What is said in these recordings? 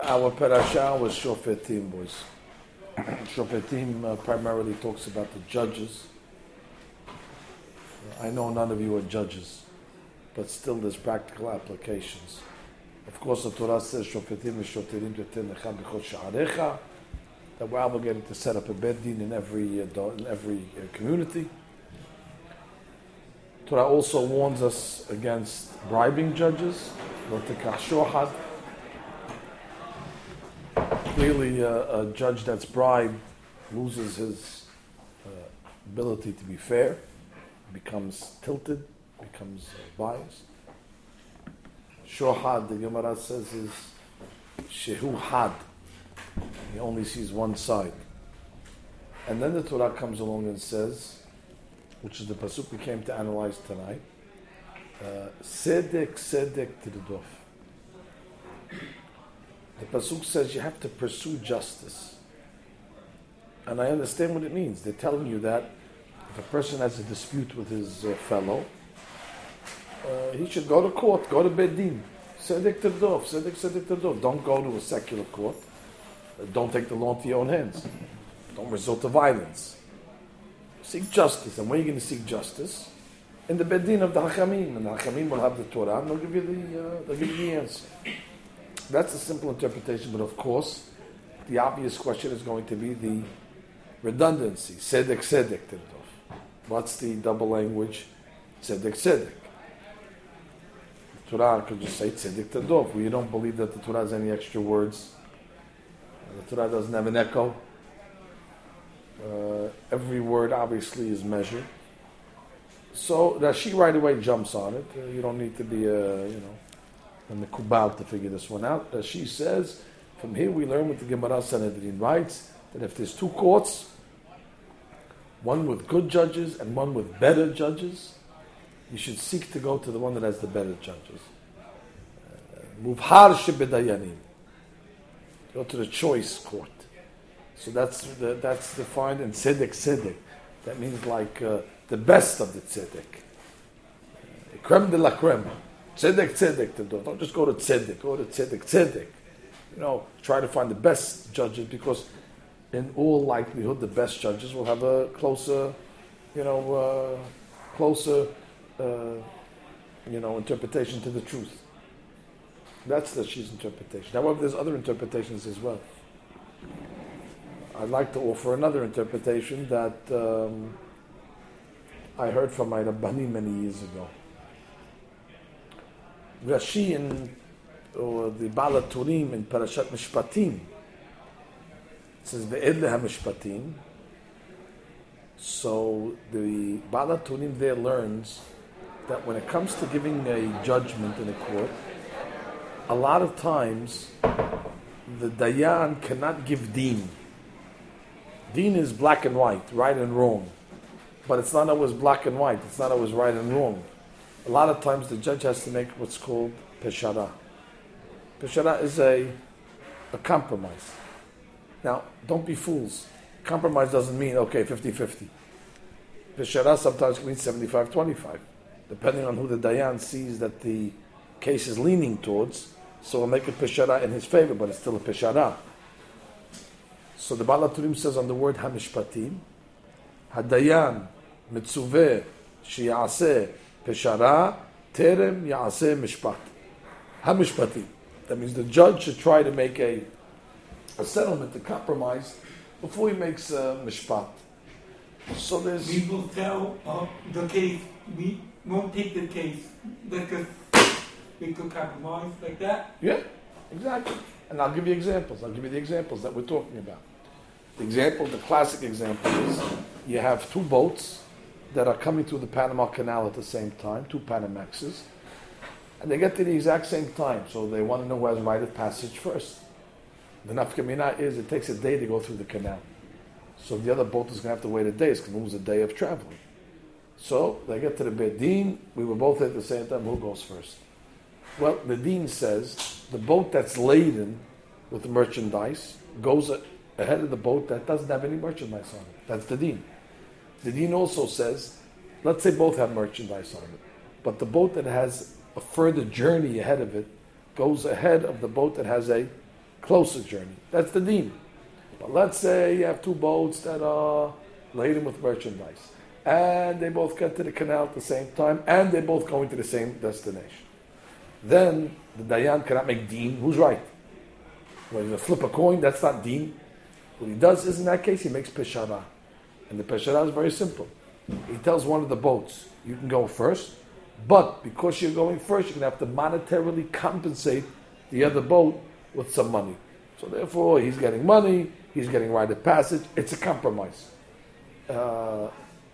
Our parasha was Shofetim, boys. Shofetim primarily talks about the judges. I know none of you are judges, but still there's practical applications. Of course, the Torah says Shofetim v'shoterim tetenecha b'chol sha'arecha, that we're obligated to set up a bed din in every community. Torah also warns us against bribing judges, lo tekach shohad. Clearly, a judge that's bribed loses his ability to be fair, becomes tilted, becomes biased. Shohad, the Gemara says, is shehu had. He only sees one side. And then the Torah comes along and says, which is the pasuk we came to analyze tonight, sedek tirdof. The pasuk says you have to pursue justice. And I understand what it means. They're telling you that if a person has a dispute with his fellow, he should go to court, go to Bedin. Sedek tirdof. Don't go to a secular court. Don't take the law into your own hands. Don't resort to violence. Seek justice. And where are you going to seek justice? In the Bedin of the Hachamim. And the Hachamim will have the Torah and they'll give you the answer. That's a simple interpretation, but of course, the obvious question is going to be the redundancy. Sedek tirdof. What's the double language? Sedek. The Torah could just say tzedek tirdof. We don't believe that the Torah has any extra words. The Torah doesn't have an echo. Every word obviously is measured. So Rashi right away jumps on it. You don't need to be and the Kubal to figure this one out. She says, from here we learn what the Gemara Sanhedrin writes, that if there's two courts, one with good judges and one with better judges, you should seek to go to the one that has the better judges. Muvhar shebedayanim. Go to the choice court. So that's defined in tzedek. That means like the best of the tzedek. Creme de la creme. Tzedek. Don't just go to tzedek. Go to tzedek. Try to find the best judges, because in all likelihood the best judges will have a closer interpretation to the truth. That's the Rashi's interpretation. However, there's other interpretations as well. I'd like to offer another interpretation that I heard from my Rabbani many years ago. Rashi in the Bala Turim in Parashat Mishpatim says Ve'edle HaMishpatim. So the Bala Turim there learns that when it comes to giving a judgment in a court, a lot of times the Dayan cannot give Deen. Deen is black and white, right and wrong. But it's not always black and white, it's not always right and wrong. A lot of times the judge has to make what's called peshara. Peshara is a compromise. Now, don't be fools. Compromise doesn't mean, 50-50. Peshara sometimes means 75-25, depending on who the Dayan sees that the case is leaning towards. So we'll make a peshara in his favor, but it's still a peshara. So the Bala Turim says on the word hamishpatim, hadayan mitzuveh sheyaseh peshara terem yaseh mishpat. Hamishpatim. That means the judge should try to make a settlement, a compromise, before he makes a mishpat. So there's... We will tell the case, we won't take the case, because we could compromise like that. Yeah, exactly. And I'll give you examples. I'll give you the examples that we're talking about. The classic example is you have two boats that are coming through the Panama Canal at the same time, two Panamaxes, and they get to the exact same time, so they want to know who has right of passage first. The nafka mina is it takes a day to go through the canal. So the other boat is going to have to wait a day. It's going to lose a day of traveling. So they get to the Bedin, we were both at the same time, who goes first? Well, the Dean says the boat that's laden with merchandise goes ahead of the boat that doesn't have any merchandise on it. That's the Dean. The Dean also says, let's say both have merchandise on it, but the boat that has a further journey ahead of it goes ahead of the boat that has a closer journey. That's the deen. But let's say you have two boats that are laden with merchandise, and they both get to the canal at the same time, and they're both going to the same destination. Then the Dayan cannot make deen. Who's right? When you flip a coin, that's not deen. What he does is, in that case, he makes peshara. And the peshara is very simple. He tells one of the boats, you can go first, but because you're going first, you're going to have to monetarily compensate the other boat with some money. So therefore, he's getting money, he's getting right of passage. It's a compromise. The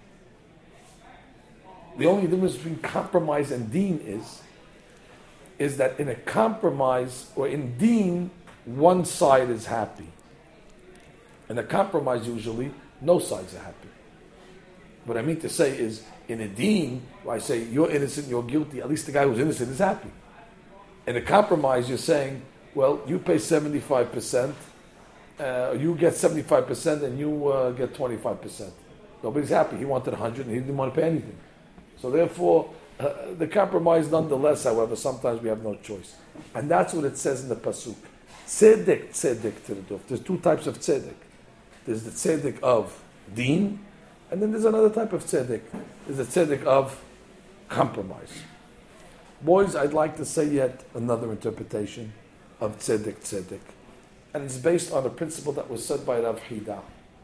only difference between compromise and deen is that in a compromise, or in deen, one side is happy. In a compromise, usually, no sides are happy. What I mean to say is, in a deen, where I say, you're innocent, you're guilty, at least the guy who's innocent is happy. In a compromise, you're saying, well, you pay 75%, you get 75%, and you get 25%. Nobody's happy. He wanted 100, and he didn't want to pay anything. So therefore, the compromise, nonetheless, however, sometimes we have no choice. And that's what it says in the Pasuk. Tzedek, tzedek to the dove. There's two types of tzedek. There's the tzedek of deen, and then there's another type of tzedek. There's the tzedek of compromise. Boys, I'd like to say yet another interpretation of tzedek, tzedek. And it's based on a principle that was said by Rav Hida.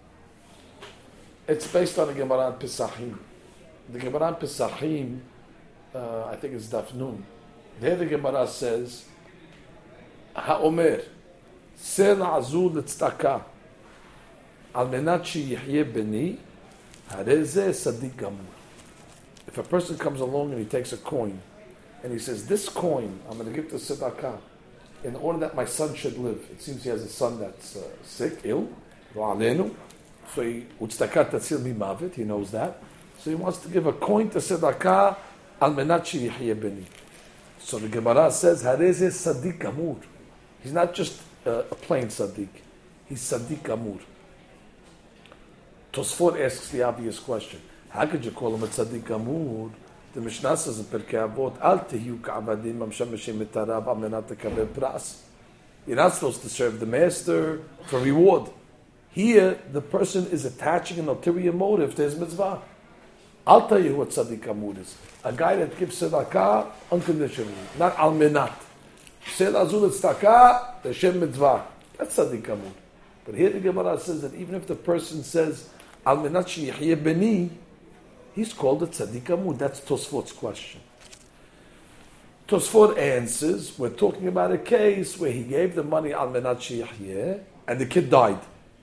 It's based on the Gemara in Pesachim. The Gemara in Pesachim, I think it's Daf Nun. There the Gemara says, HaOmer, Ser Azul Tzedakah, Al Menat Sheyihyeh Beni, Hareze Sadiq Gamur. If a person comes along and he takes a coin, and he says, this coin, I'm going to give to tzedakah, in order that my son should live. It seems he has a son that's sick, ill, so he, tzedakah tatzil mimavet, he knows that. So he wants to give a coin to tzedakah, al menat sheyihyeh beni. So the Gemara says, Hareze Sadiq Gamur. He's not just a plain Sadiq, he's Sadiq Gamur. Tosfot asks the obvious question. How could you call him a tzaddik gamur? The Mishnah says in Pirkei Avot, Al tehiyu ka'avadim amshameshim mitarav amenat tekabel pras. You're not supposed to serve the master for reward. Here, the person is attaching an ulterior motive to his mitzvah. I'll tell you what tzaddik gamur is. A guy that gives tzedakah unconditionally, not al menat. Sel azul tzedakah, the shem mitzvah. That's tzaddik gamur. But here the Gemara says that even if the person says al menat sheyihyeh beni, he's called a tzaddik gamur. That's Tosfot's question. Tosfot answers, we're talking about a case where he gave the money al menat sheyihyeh, and the kid died.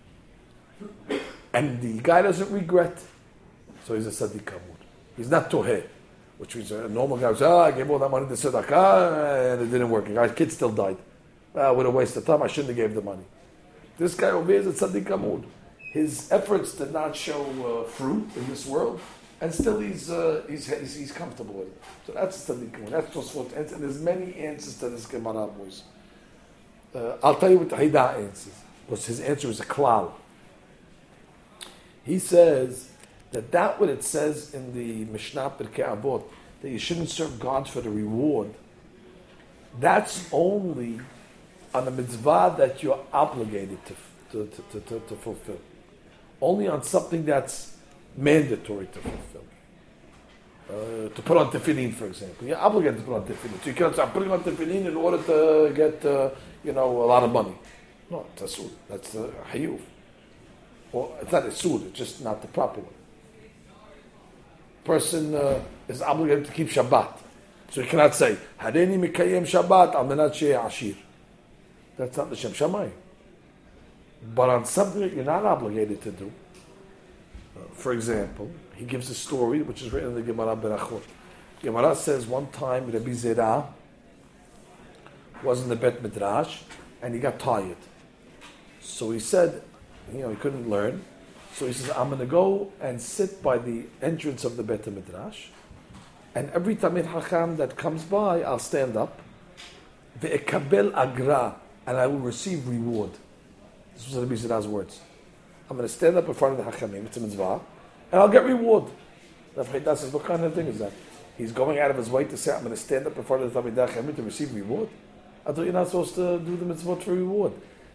And the guy doesn't regret. So he's a tzaddik gamur. He's not toheh, which means a normal guy says, I gave all that money to tzedakah, and it didn't work. The kid still died. What a waste of time. I shouldn't have gave the money. This guy over here is a tzaddik gamur. His efforts did not show fruit in this world, and still he's comfortable with it. So that's tzaddik gamur. That's Tosfot answer. And there's many answers to this Gemara, boys. I'll tell you what the Hida answers. Because his answer is a klal. He says that what it says in the Mishnah Pirkei Avot, that you shouldn't serve God for the reward, that's only on a mitzvah that you're obligated to fulfill. Only on something that's mandatory to fulfill. To put on tefillin, for example. You're obligated to put on tefillin. So you can't say, I'm putting on tefillin in order to get a lot of money. No, it's a sud. That's a hayuv. Well, it's not a sud, it's just not the proper one. Person is obligated to keep Shabbat. So you cannot say, Hareni mikayem Shabbat al menat she'eh ashir. That's not the Shem Shamayim. But on something that you're not obligated to do, for example, he gives a story which is written in the Gemara Berachot. Gemara says one time Rabbi Zera was in the Bet Midrash and he got tired. So he said, he couldn't learn. So he says, I'm going to go and sit by the entrance of the Bet Midrash, and every Tamid Hacham that comes by, I'll stand up, ve'ekabel agra, and I will receive reward. This was Rabbi Zera's words. I'm going to stand up in front of the Hachamim, it's a mitzvah, and I'll get reward. Rav Hida says, what kind of thing is that? He's going out of his way to say, I'm going to stand up in front of the Talmidei Hachamim to receive reward? I thought you're not supposed to do the mitzvah for reward.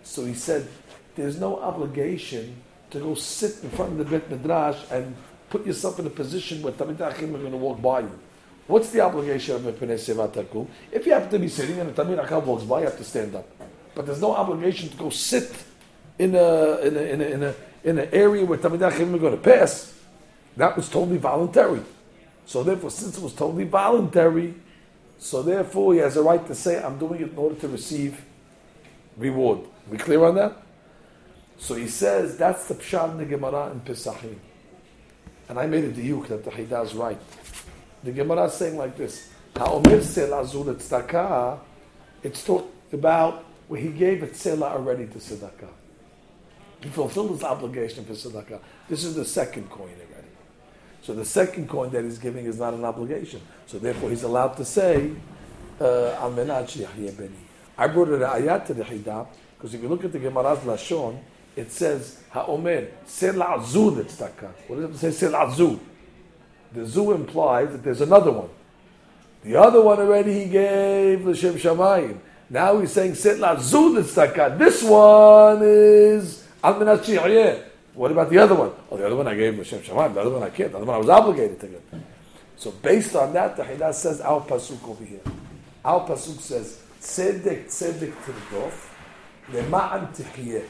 So he said, there's no obligation to go sit in front of the Beit Midrash and put yourself in a position where Talmidei Chacham are going to walk by you. What's the obligation of Mepnei Seva Takum? If you happen to be sitting and a Talmidei Chacham walks by, you have to stand up. But there's no obligation to go sit in an area where Talmidei Chacham are going to pass. That was totally voluntary. So therefore, since it was totally voluntary, so therefore he has a right to say, I'm doing it in order to receive reward. We clear on that? So he says, that's the Pshat in the Gemara in Pesachim. And I made a diuk that the Haidah is right. The Gemara is saying like this, Ha'omer Selah Zul Tzedakah, it's talked about where he gave a Selah already to Tzedakah. He fulfilled his obligation for Tzedakah. This is the second coin already. So the second coin that he's giving is not an obligation. So therefore he's allowed to say, Al Menat Sheyahyeh Beni. I brought an ayat to the Haidah, because if you look at the Gemara's Lashon, it says, Ha'omer, Selah Zul Tzedakah. What does it say, Selah Zul? The Zu implies that there's another one. The other one already he gave L'Shem Shamayim. Now he's saying, Selah Zul Tzedakah. This one is Al Menat Sheyahyeh. What about the other one? Oh, the other one I gave L'Shem Shamayim. The other one I can't. The other one I was obligated to give. So based on that, the Haidah says our pasuk over here. Our pasuk says, Tzedek tirdof, lema'an tihyeh.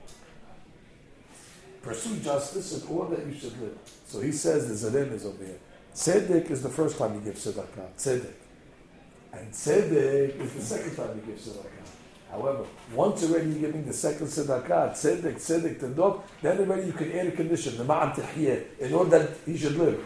Pursue justice in order that you should live. So he says the Zeren is over here. Tzedek is the first time you give tzedakah. Tzedek. And tzedek is the second time you give tzedakah. However, once already you're giving the second tzedakah, tzedek tirdof, then already you can add a condition, lema'an tihyeh, in order that he should live.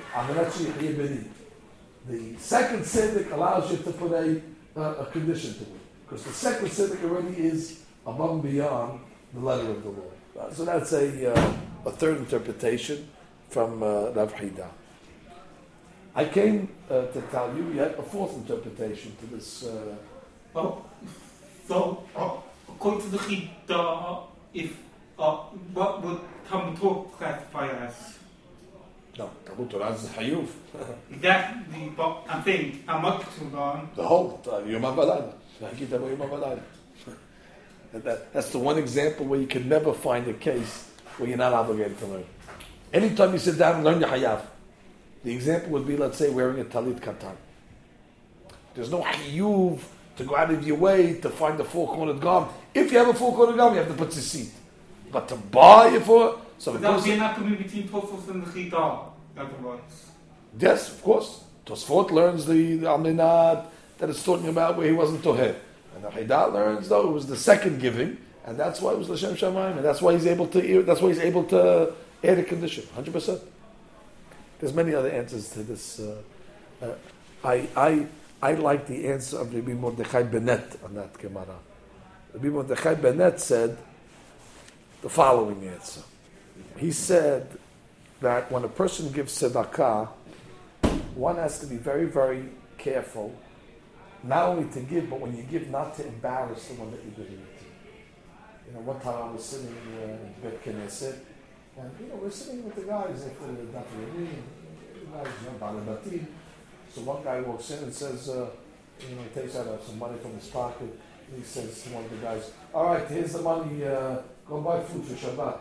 The second tzedek allows you to put a condition to it. Because the second tzedek already is above and beyond the letter of the law. So that's a third interpretation from Rav Haidah. I came to tell you yet a fourth interpretation to this. According to the Chida, if what would Talmud Torah classify as? No, Talmud Torah is Hayuv. Exactly, but I'm saying how much to learn. The whole Yom HaValayla. That's the one example where you can never find a case where you're not obligated to learn. Anytime you sit down and learn your Hayav, the example would be, let's say, wearing a talit katan. There's no Hayuv to go out of your way to find a four-cornered garment. If you have a four-cornered garment, you have to put tzitzit. But to buy it for... So that would be an coming between Tosfos and the Chida, otherwise. Yes, of course. Tosfot learns the Aminat that it's talking about where he wasn't Toher. And the Haidah learns, though, it was the second giving, and that's why it was L'Shem Shamayim, and that's why he's able to add a condition, 100%. There's many other answers to this. I like the answer of Rabbi Mordechai Bennett on that Gemara. Rabbi Mordechai Bennett said the following answer. He said that when a person gives tzedakah, one has to be very, very careful, not only to give, but when you give, not to embarrass the one that you're giving it to. You know, one time I was sitting in Bet Knesset, and we're sitting with the guys after the Daf Yomi, the guys, Balabatim. So one guy walks in and says, he takes out some money from his pocket, and he says to one of the guys, all right, here's the money, go buy food for Shabbat.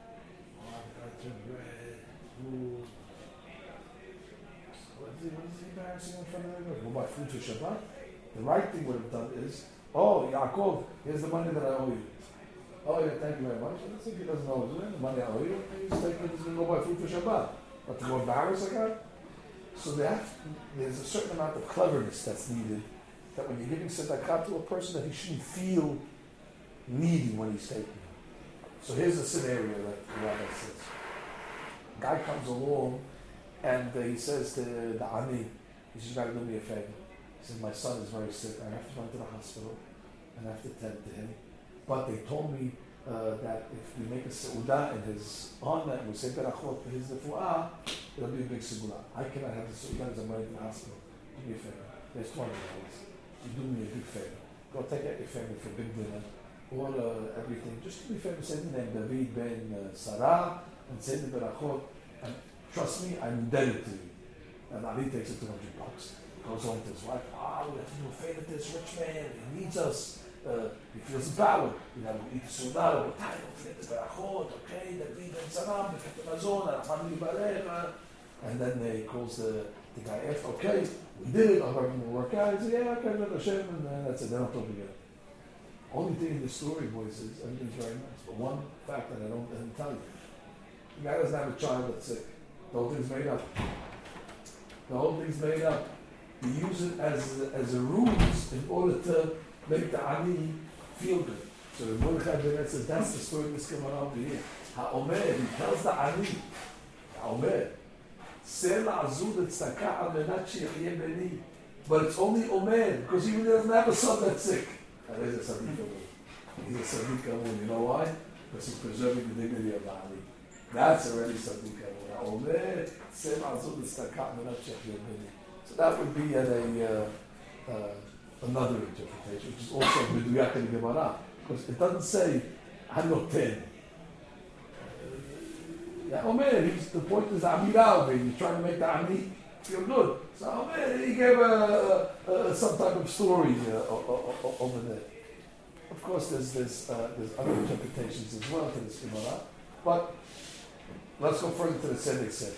What is he embarrassing in front of the guy? Go buy food for Shabbat? The right thing would have done is, oh, Yaakov, here's the money that I owe you. Oh, yeah, thank you very much. I think he doesn't know the money I owe you. He's going to go buy food for Shabbat. But to go embarrass a guy? So there's a certain amount of cleverness that's needed, that when you're giving tzedakah to a person, that he shouldn't feel needy when he's taking it. So here's a scenario that the rabbi says. A guy comes along, and he says to the Ani, he says, you got to do me a favor. He says, my son is very sick. I have to run to the hospital, and I have to tend to him. But they told me that if we make a seudah in his honor and we say berachot for his refuah, it'll be a big seudah. I cannot have the seudah because I'm running to the hospital. Do me a favor. There's $20. You do me a big favor. Go take out your family for a big dinner. Order everything. Just do me a favor. Say the name David ben Sarah and say the berachot. And trust me, I'm indebted to you. And Ali takes it $200. Goes home to his wife. We have to do a favor to this rich man. He needs us. he feels empowered. You have eat Sunnah, with time, forget the Berachot, okay, the David and Salam, the Ketamazon, Alhamdi Barecha. And then he calls the guy after, okay, we did it, I'm going to work out. He says, yeah, okay, let Hashem, and that's it, then I'll talk again. Only thing in the story, boys, is everything's very nice. But one fact that I didn't tell you. The guy doesn't have a child that's sick. The whole thing's made up. The whole thing's made up. You use it as a ruse in order to make the ani feel good. So the Mordechai Ben says that's the story of this Gemara over here. Ha'omer, he tells the ani, Ha'omer, Sel azud tzedakah al menat she'yeh beni. But it's only Omer, because even he doesn't have a son that's sick. And he's a Sadiq Amun. He's a Sadiq Amun. You know why? Because he's preserving the dignity of the ani. That's already Sadiq Amun. Ha'omer, Sel azud tzedakah al menat she'yeh beni. So that would be another interpretation, which is also Meduyak in the Gemara, because it doesn't say Hanoten. Omer, the point is Amirah, he's trying to make the Ami feel good. So Omer, he gave some type of story over there. Of course, there's other interpretations as well to this Gemara, but let's go further to the Tzedek Seder.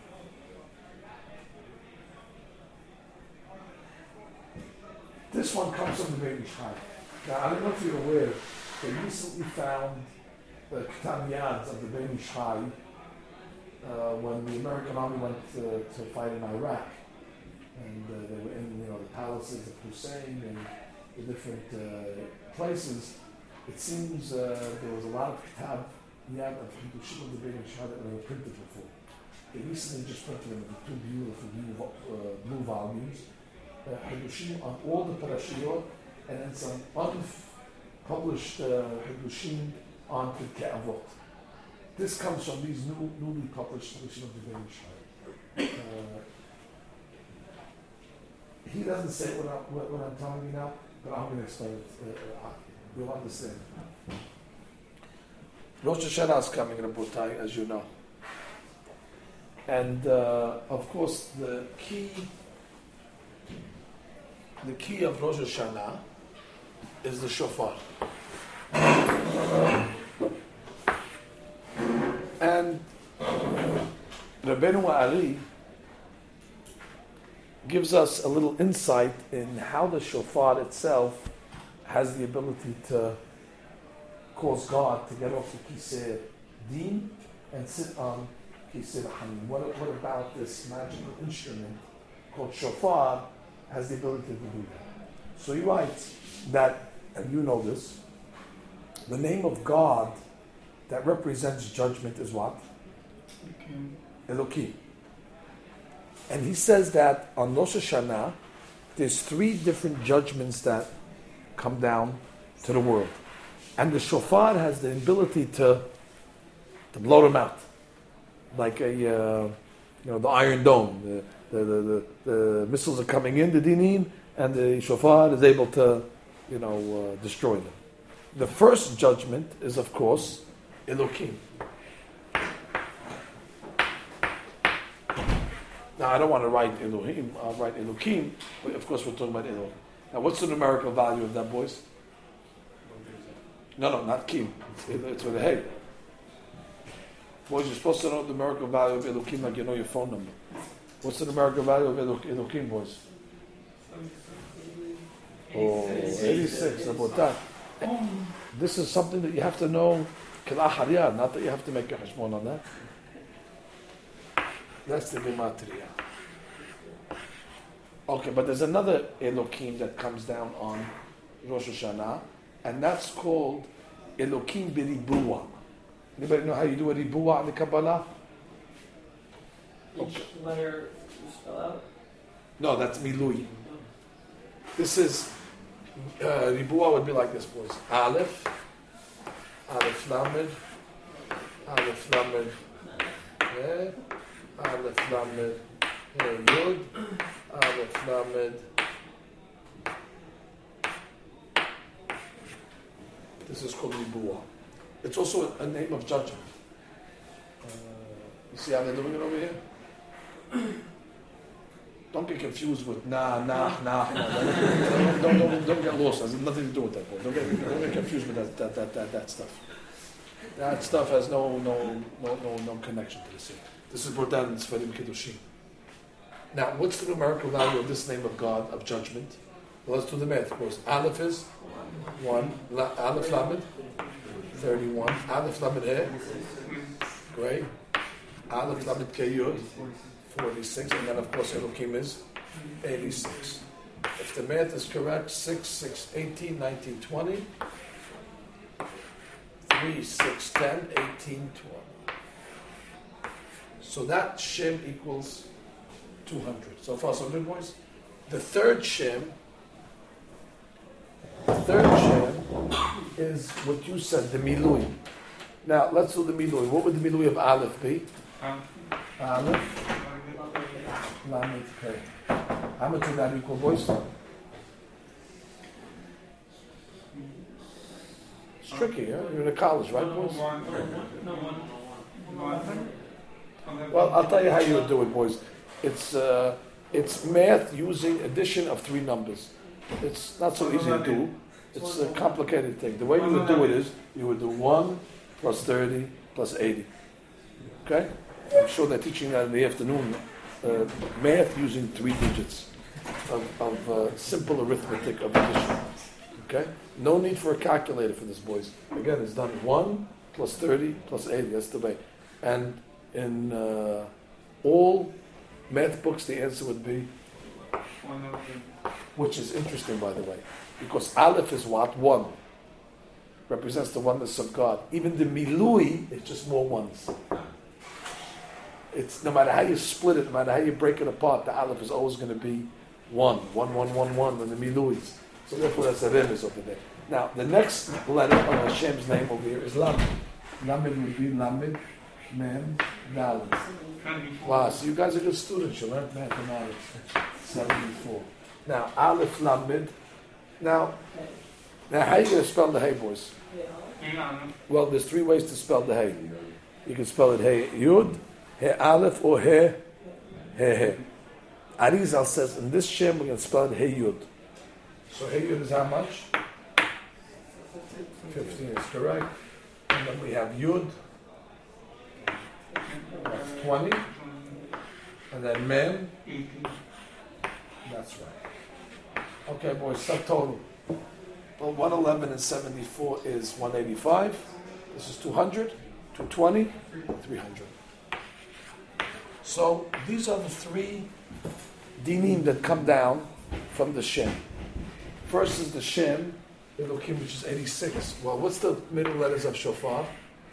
This one comes from the Beit Mishchai. Now, I don't know if you're aware, they recently found the Ketam Yads of the Beit Mishchai when the American army went to fight in Iraq. And they were in the palaces of Hussein and the different places. It seems there was a lot of Ketam Yad of Hiddushim of the Beit Mishchai that were printed before. They recently just printed them in two beautiful blue volumes. Hiddushim on all the parashiyot, and then some unpublished Hiddushim on Pirkei Avot. This comes from these newly published Hiddushim of the Beit Mishchai. He doesn't say what I'm telling you now, but I'm going to explain it. You'll understand. Rosh Hashanah is coming, Rabotai, as you know. And of course, the key of Rosh Hashanah is the shofar. And Rabbeinu Ari gives us a little insight in how the shofar itself has the ability to cause God to get off the Kisei Din and sit on Kisei Hamim. What about this magical instrument called shofar has the ability to do that? So he writes that, and you know this, the name of God that represents judgment is what? Elokim. And he says that on Rosh Hashanah, there's 3 different judgments that come down to the world. And the shofar has the ability to blow them out. Like the Iron Dome. The missiles are coming in, the dinin, and the shofar is able to, destroy them. The first judgment is, of course, Elokim. Now, I don't want to write Elohim, I'll write Elokim, but of course we're talking about Elohim. Now, what's the numerical value of that, boys? No, not Kim. It's with a hey. Boys, you're supposed to know the numerical value of Elokim like you know your phone number. What's the numerical value of Elokim, boys? 86, about that. This is something that you have to know, not that you have to make a hashmon on that. That's the gematria. Okay, but there's another Elokim that comes down on Rosh Hashanah, and that's called Elokim b'ribua. Anybody know how you do a ribua in the Kabbalah? Each letter you spell out? No, that's milui. This is ribua would be like this, boys. Aleph, Aleph Lamed, Aleph Lamed, Aleph Lamed, Yud, Aleph Lamed. This is called ribua. It's also a name of judgment. You see how they're doing it over here? Don't get confused with nah. Don't get lost. It has nothing to do with that, boy. Don't get confused with that stuff. That stuff has no connection to the sin. This is brought down in Sfarim Kiddushim. Now, what's the numerical value of this name of God, of judgment? Well, let's do the math, of course. Aleph is 1. Aleph Lamed, 31. Aleph Lamed He, great. Aleph Lamed Keyud, 46. And then, of course, Elohim is 86. If the math is correct, 6, 18, 19, 20. 3, 6, 10, 18, 20. So that Shem equals 200. So far, so good, boys? The third Shem is what you said, the Milui. Now, let's do the Milui. What would the Milui of Aleph be? Aleph, Lamed, Pei. How much would that equal, boys? It's tricky, huh? You're in college, right, boys? Well, I'll tell you how you would do it, boys. It's math using addition of 3 numbers. It's not so easy to do. It's a complicated thing. The way you would do it is, you would do 1 plus 30 plus 80. Okay? I'm sure they're teaching that in the afternoon. Math using 3 digits of simple arithmetic of addition. Okay? No need for a calculator for this, boys. Again, it's done 1 plus 30 plus 80. That's the way. And in all math books, the answer would be, which is interesting, by the way, because Aleph is what? 1. Represents the oneness of God. Even the Milui is just more ones. It's no matter how you split it, no matter how you break it apart, the Aleph is always going to be 1, 1, 1, 1, 1, and the Miluis. So therefore, that's the Remes over there. Now, the next letter of Hashem's name over here is Lamed. Lamed would be Lamed, Mem, Dalet. Wow, so you guys are good students. You learned mathematics. 74. Now, Aleph, Lamed. Now, how are you going to spell the Hey, boys? Well, there's 3 ways to spell the Hey. You can spell it Hey Yud, Hey Aleph, or Hey Hey. Arizal says, in this Shem, we're going to spell it Hey Yud. So Hey Yud is how much? 15 is correct. And then we have Yud. That's 20. And then Mem. That's right. Okay, boys, subtotal. Well, 111 and 74 is 185. This is 200, 220, 300. So these are the 3 dinim that come down from the Shem. First is the Shem, Elohim, which is 86. Well, what's the middle letters of Shofar?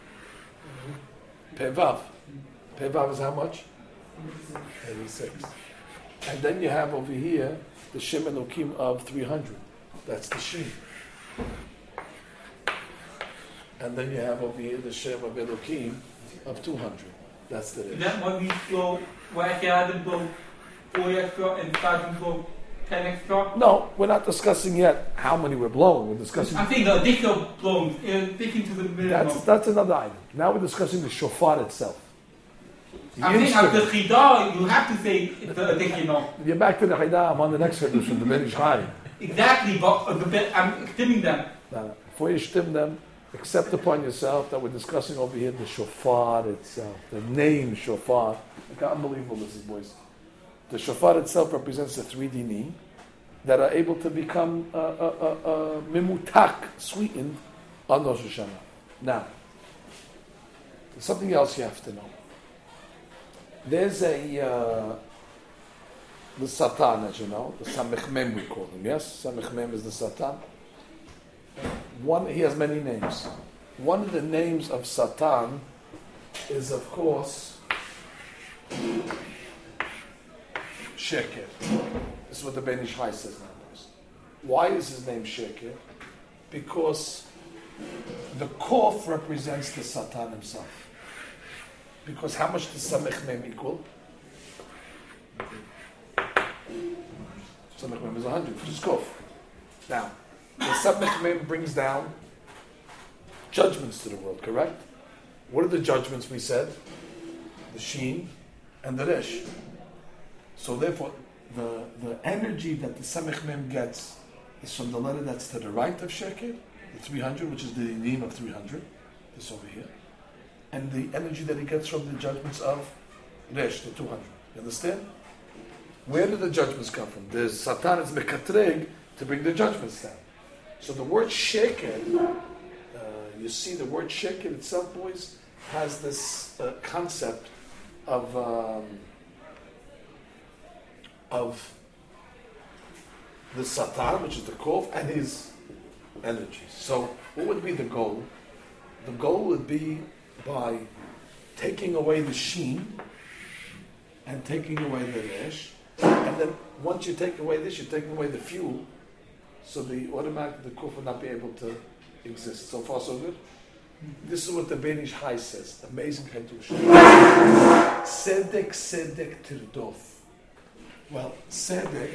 Pevav. Pevav is how much? 86. And then you have over here the Shem Elohim of 300. That's the Shem. And then you have over here the Shem of Elohim of 200. That's the Resh. That one we flow, where I had blow 4 extra and starting blow 10 extra. No, we're not discussing yet how many we're blowing. We're discussing. I think the additional blows, sticking to the minimum. That's another item. Now we're discussing the shofar itself. I think after Chidah, you have to say the additional. You're back to the Chidah. I'm on the next edition, the Ben Ish Chai. Exactly, but I'm extending them. Before you stim them, accept upon yourself that we're discussing over here the shofar itself, the name shofar. Look how unbelievable this is, boys. The shofar itself represents the 3 dinim that are able to become mimutak, sweetened on Rosh Hashanah. Now, there's something else you have to know. There's the Satan, as you know, the Samech Mem we call him, yes? Samech Mem is the Satan. He has many names. One of the names of Satan is, of course, Sheker. This is what the Ben Ish Chai says nowadays. Why is his name Sheker? Because the Kof represents the Satan himself. Because how much does Samech Mem equal? Samech Mem is 100, which is Kof. Now, the Samech Mem brings down judgments to the world, correct? What are the judgments we said? The Shin and the Resh. So therefore, the energy that the Samech Mem gets is from the letter that's to the right of Sheker, the 300, which is the name of 300, this over here, and the energy that he gets from the judgments of Resh, the 200. You understand? Where do the judgments come from? There's Satan is Mekatreg to bring the judgments down. So the word Sheker, you see the word Sheker itself, boys, has this concept of the Satan, which is the Kof, and his energy. So what would be the goal? The goal would be by taking away the Sheen and taking away the Resh, and then once you take away this, you're taking away the fuel, so the Kof will not be able to exist. So far, so good? This is what the Benish Hai says. Amazing Chedush. Sedek, Sedek, Tirdof. Well, Sedek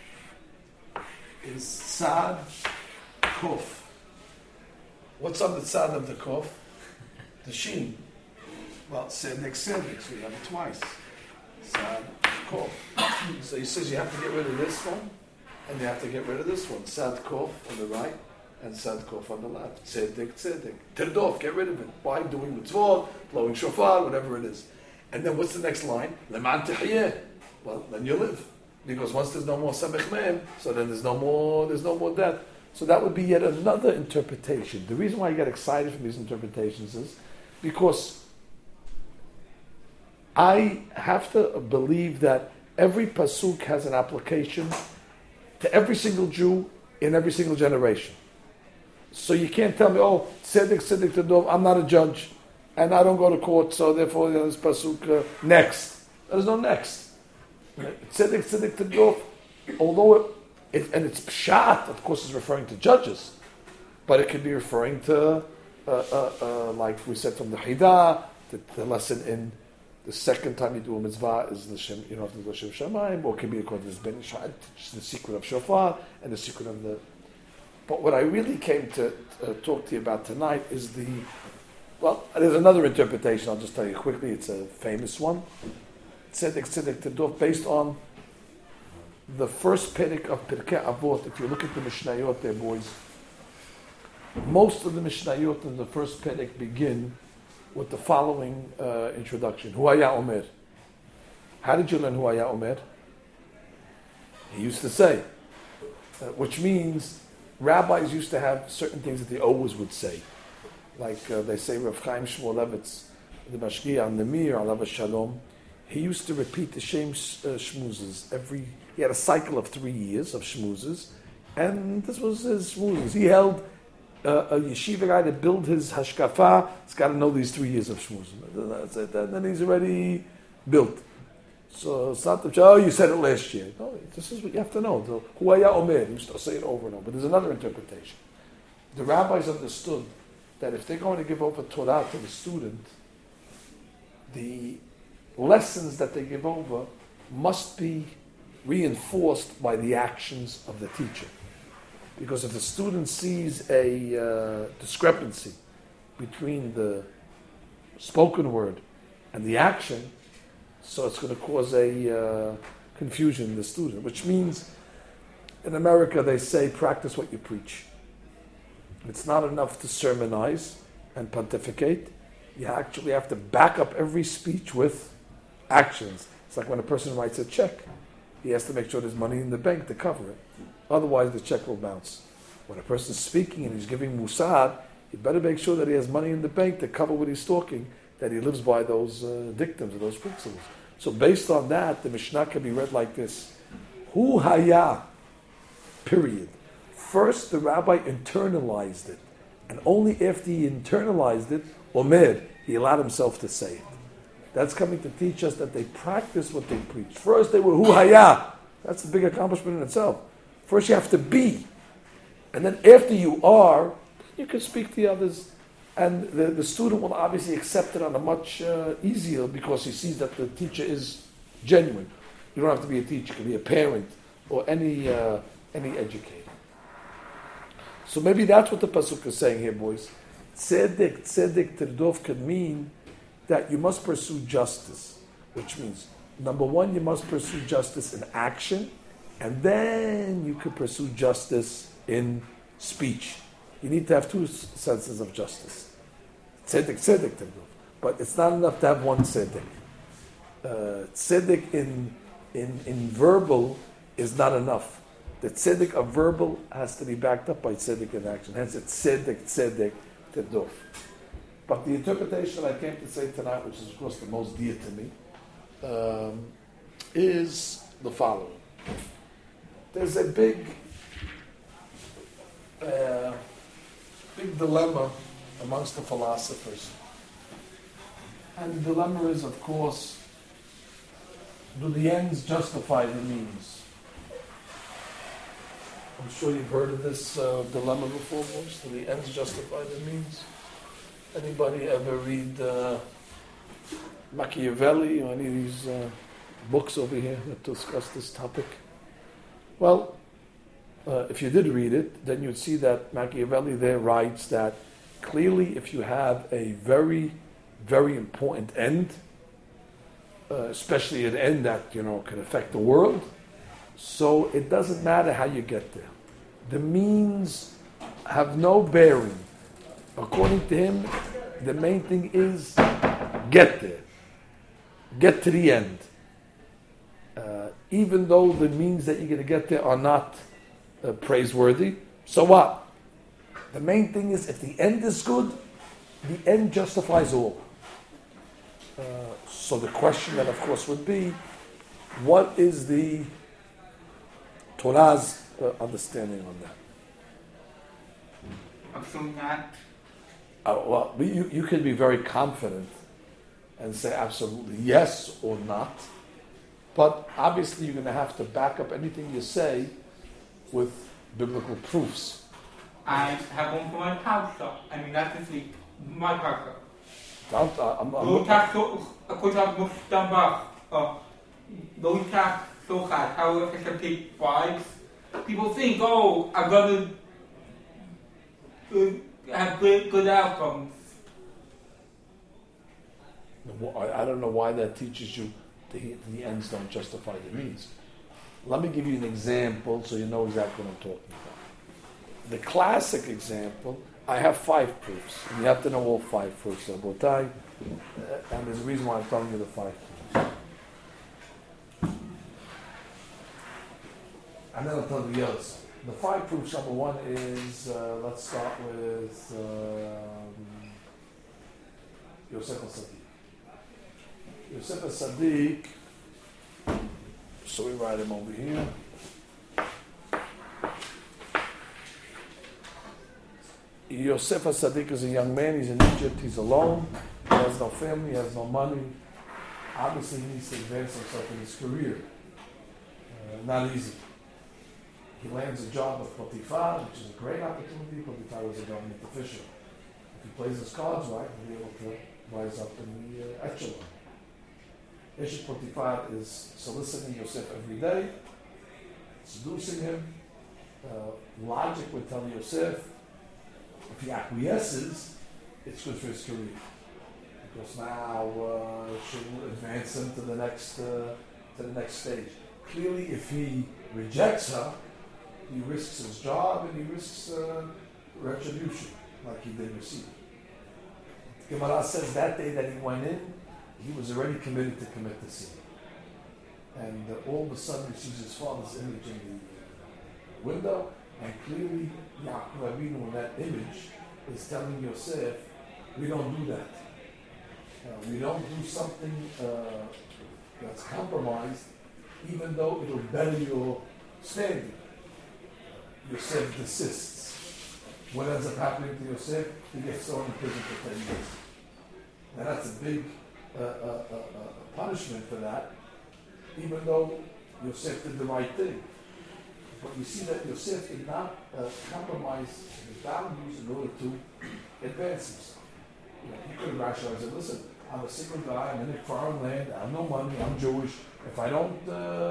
is Tzad Kof. What's on the Tzad of the Kof? The Shin. Well, Sedek, Sedek, so you have it twice. Tzad Kof. So he says you have to get rid of this one, and you have to get rid of this one. Tzad Kof on the right, and Tzad Kof on the left. Tzedek, Tzedek. Tirdof, get rid of it. By doing mitzvot, blowing shofar, whatever it is. And then what's the next line? Leman Tehiyeh. Well, then you live. Because once there's no more Samech Mem, so then there's no more death. So that would be yet another interpretation. The reason why I get excited from these interpretations is because I have to believe that every pasuk has an application to every single Jew in every single generation. So you can't tell me, oh, Tzedek, Tzedek, Tadov, I'm not a judge, and I don't go to court, so therefore this pasuk next. There's no next. Tzedek, Tzedek, Tadov, although it's pshat, of course, is referring to judges, but it could be referring to, like we said from the Hidah, the lesson in the second time you do a mitzvah is the Shem, you don't have to do Shem Shamayim, or it can be according to this Ben Ishai, the secret of shofar and the secret of the. But what I really came to talk to you about tonight is there's another interpretation. I'll just tell you quickly. It's a famous one. Tzedek, Tzedek, Tadov, based on the first perek of Pirkei Avot. If you look at the Mishnayot there, boys, most of the Mishnayot in the first perek begin with the following introduction. Hu haya omer. How did you learn Hu haya omer? He used to say, which means rabbis used to have certain things that they always would say. Like they say Rav Chaim Shmulevitz, the Mashgiach on the Mir, Alav Shalom, he used to repeat the same shmuzes he had a cycle of 3 years of shmuzes, and this was his shmuzes. He held a yeshiva guy to build his hashkafa, he's got to know these 3 years of shmuzes. That's it, and then he's already built. So it's not you said it last year. No, this is what you have to know. Hu haya omer, you used to say it over and over. But there's another interpretation. The rabbis understood that if they're going to give over Torah to the student, the lessons that they give over must be reinforced by the actions of the teacher. Because if the student sees a discrepancy between the spoken word and the action, so it's going to cause a confusion in the student, which means in America they say practice what you preach. It's not enough to sermonize and pontificate. You actually have to back up every speech with actions. It's like when a person writes a check, he has to make sure there's money in the bank to cover it. Otherwise the check will bounce. When a person's speaking and he's giving musad, he better make sure that he has money in the bank to cover what he's talking, that he lives by those dictums or those principles. So based on that, the Mishnah can be read like this. Hu haya, period. First, the rabbi internalized it. And only after he internalized it, omer, he allowed himself to say it. That's coming to teach us that they practice what they preach. First, they were hu haya. That's a big accomplishment in itself. First, you have to be. And then after you are, you can speak to the others. And the student will obviously accept it on a much easier because he sees that the teacher is genuine. You don't have to be a teacher. You can be a parent or any educator. So maybe that's what the pasuk is saying here, boys. Tzedek, tzedek, tirdov could mean that you must pursue justice, which means Number one, you must pursue justice in action, and then you could pursue justice in speech. You need to have two senses of justice. Tzedek, tzedek, but it's not enough to have one tzedek. Tzedek in verbal is not enough. The tzedek of verbal has to be backed up by tzedek in action. Hence, it's tzedek, tzedek, teduf. But the interpretation I came to say tonight, which is of course the most dear to me, is the following. There's a big dilemma amongst the philosophers. And the dilemma is, of course, do the ends justify the means? I'm sure you've heard of this dilemma before, most. Do the ends justify the means? Anybody ever read Machiavelli or any of these books over here that discuss this topic? Well, if you did read it, then you'd see that Machiavelli there writes that clearly if you have a very, very important end, especially an end that, can affect the world, so it doesn't matter how you get there. The means have no bearing. According to him, the main thing is get there. Get to the end. Even though the means that you're going to get there are not praiseworthy, so what? The main thing is if the end is good, the end justifies all. So the question then, of course, would be, what is the Torah's understanding on that? Assume that. Well, you can be very confident and say absolutely yes or not, but obviously you're going to have to back up anything you say with biblical proofs. I have one for my pastor. That's just my pastor. People think, I'm going to have good outcomes. I don't know why that teaches you the ends don't justify the means. Let me give you an example so you know exactly what I'm talking about. The classic example, I have 5 proofs. And you have to know all 5 proofs. And there's a reason why I'm telling you the 5 proofs. And then I'll tell you the others. The 5 proofs, number 1 is, let's start with Yosef HaSadiq. Yosef HaSadiq, so we write him over here. Yosef HaSadiq is a young man, he's in Egypt, he's alone, he has no family, he has no money. Obviously he needs to advance himself in his career. Not easy. He lands a job with Potiphar, which is a great opportunity. Potiphar was a government official. If he plays his cards right, he'll be able to rise up in the echelon. Eshet Potiphar is soliciting Yosef every day, seducing him. Logic would tell Yosef, if he acquiesces, it's good for his career. Because now she'll advance him to the next stage. Clearly, if he rejects her, he risks his job and he risks retribution, like he did receive. Gemara says that day that he went in, he was already committed to commit the sin. And all of a sudden he sees his father's image in the window, and clearly Yaakov Avinu in that image is telling Yosef, we don't do that. We don't do something that's compromised, even though it'll better your standing. Yosef desists. What ends up happening to Yosef? He gets thrown in prison for 10 years. And that's a big punishment for that, even though Yosef did the right thing. But you see that Yosef did not compromise his boundaries in order to advance himself. He could have rationalized it. Listen, I'm a single guy, I'm in a foreign land, I have no money, I'm Jewish. If I don't,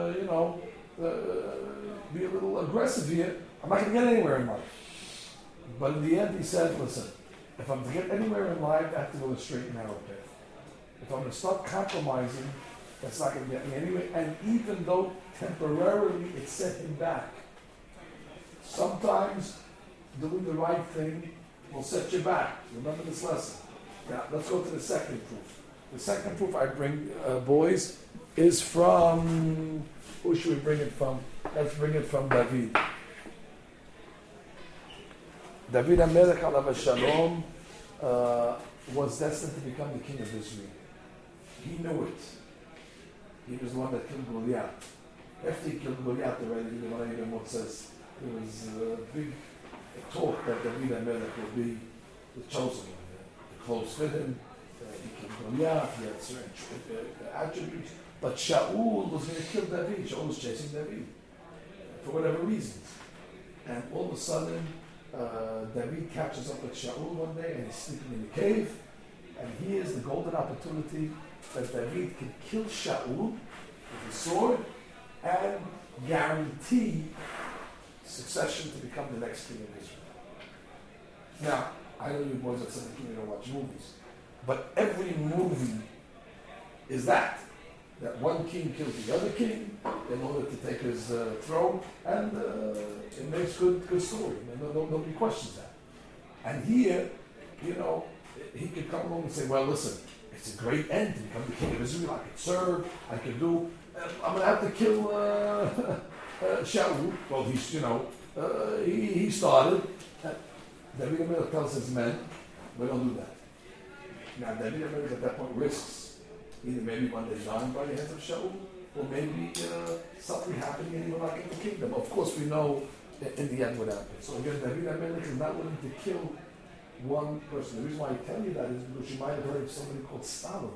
be a little aggressive here, I'm not going to get anywhere in life. But in the end, he said, listen, if I'm to get anywhere in life, I have to go the straight and narrow path. If I'm going to start compromising, That's not going to get me anywhere. And even though temporarily it set him back, sometimes doing the right thing will set you back. Remember this lesson. Now, let's go to the second proof. The second proof I bring, boys, is from, who should we bring it from? Let's bring it from David. David HaMelech alav shalom was destined to become the king of Israel. He knew it. He was the one that killed Goliath. After he killed Goliath already, the Gemara Yevamot says there was a big talk that David HaMelech would be the chosen one. The clothes fit him. He killed Goliath. He had certain attributes. But Shaul was going to kill David. Shaul was chasing David for whatever reasons. And all of a sudden, David catches up with Shaul one day, and he's sleeping in the cave. And here's the golden opportunity that David can kill Shaul with his sword and guarantee succession to become the next king of Israel. Now, I know you boys at Sunday you don't watch movies, but every movie is that one king kills the other king in order to take his throne, and it makes good story. Nobody questions that. And here, he could come along and say, well, listen, it's a great end to become the king of Israel. I could serve, I could do, I'm going to have to kill Shaul. Well, he started. David HaMelech tells his men, we don't do that. Now, David HaMelech at that point risks either maybe one day dying by the hands of Shaul, or maybe something happening and he will not get the kingdom. Of course, we know in the end what happens. So again, David HaMelech is not willing to kill one person. The reason why I tell you that is because you might have heard of somebody called Stalin.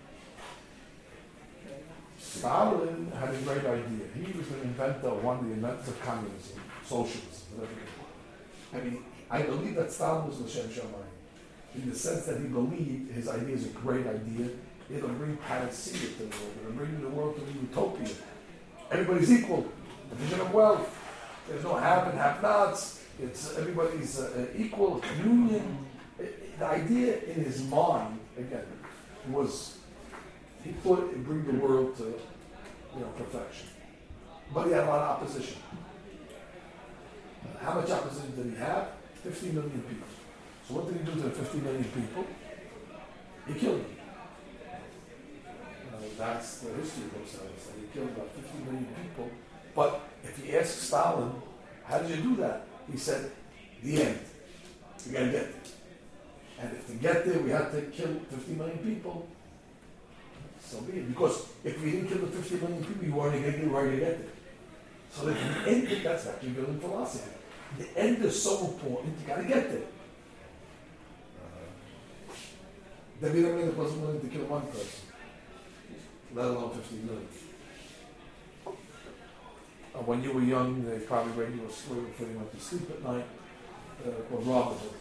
Stalin had a great idea. He was the inventor, one of the inventors of communism, socialism, whatever you call it. I mean, I believe that Stalin was L'Shem Shamayim, in the sense that he believed his idea is a great idea. It'll bring panacea to the world. It'll bring the world to the utopia. Everybody's equal. Division of wealth. There's no have and have-nots. It's everybody's equal, communion. The idea in his mind, again, was he thought it would bring the world to perfection. But he had a lot of opposition. How much opposition did he have? 50 million people. So what did he do to the 50 million people? He killed them. That's the history books that he killed about 50 million people. But if you ask Stalin, how did you do that? He said, the end. We got to get there. And if to get there we had to kill 50 million people, so be it. Because if we didn't kill the 50 million people, you weren't going to get where you get there. So that the end, that's Machiavellian philosophy. The end is so important, you got to get there. David HaMelech wasn't willing to kill one person, let alone 50 million. When you were young, they probably read you a story before you went to sleep at night called Robin Hood.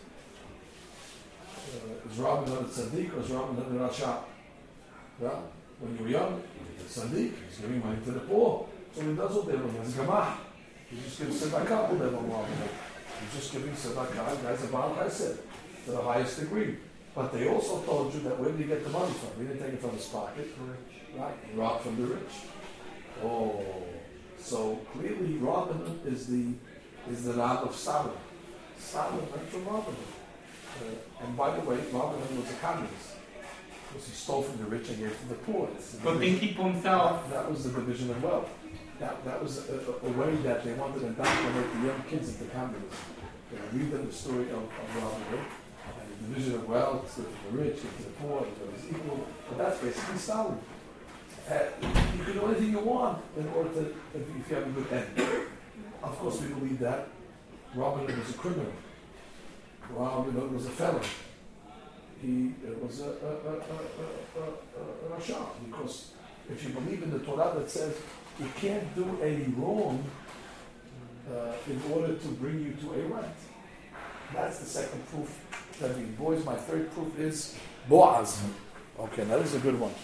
Is Robin Hood a tzaddik or is Robin Hood a rasha? Well, when you were young, he was a tzaddik, he's giving money to the poor. So he does all day long, he's a gamah. He just gives tzedakah all day long, Robin Hood. He's just giving tzedakah, that's a Baal Chesed, to the highest degree. But they also told you that where did he get the money from? He didn't take it from his pocket. Right? He robbed from the rich. Oh. So clearly Robin Hood is the Rab of Stalin. Stalin went from Robin Hood. And by the way, Robin Hood was a communist. Because he stole from the rich and gave to the poor. But thinking for himself. That was the division of wealth. That was a way that they wanted to indoctrinate the young kids into communism. Read them the story of Robin Hood. And the division of wealth, to the rich, to the poor, everybody's equal. But that's basically Stalin. You can do anything you want in order to, if you have a good end. Of course, we believe that Robin Hood was a criminal. Robin Hood was a felon. He was a rasha, because if you believe in the Torah that says you can't do a wrong in order to bring you to a right. That's the second proof. That the boys, my third proof is Boaz. Okay, now this is a good one.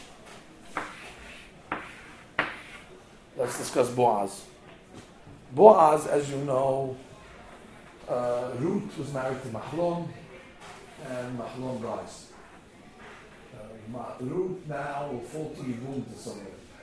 Let's discuss Boaz. Boaz, as you know, Ruth was married to Mahlon, and Mahlon dies. Ruth now will fall to Yibum to somebody.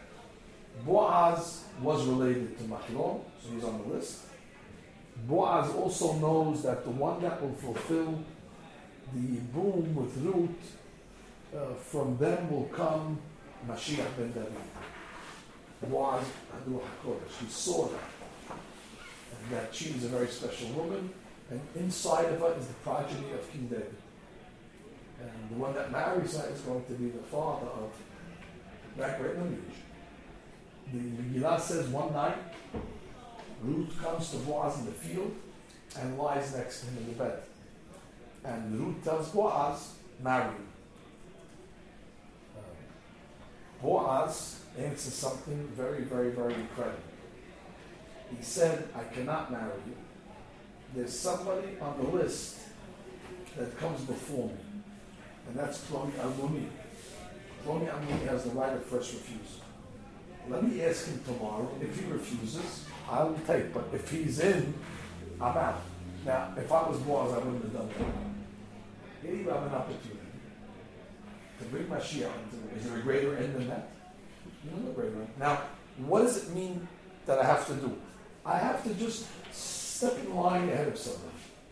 Boaz was related to Machlon, so he's on the list. Boaz also knows that the one that will fulfill the boom with Ruth, from them will come Mashiach ben David. Boaz Hadu HaKodesh. He saw that. And that she is a very special woman, and inside of her is the progeny of King David. And the one that marries her is going to be the father of that great lineage. The Megillah says one night, Ruth comes to Boaz in the field and lies next to him in the bed. And Ruth tells Boaz, marry me. Boaz answers something very, very, very incredible. He said, I cannot marry you. There's somebody on the list that comes before me. And that's Ploni Almuni. Ploni Almuni has the right of first refusal. Let me ask him tomorrow. If he refuses, I will take. But if he's in, I'm out. Now, if I was Boaz, I wouldn't have done that. Here you have an opportunity to bring Mashiach into it. Is there a greater end than that? No greater end. Now, what does it mean that I have to do? I have to just step in line ahead of somebody.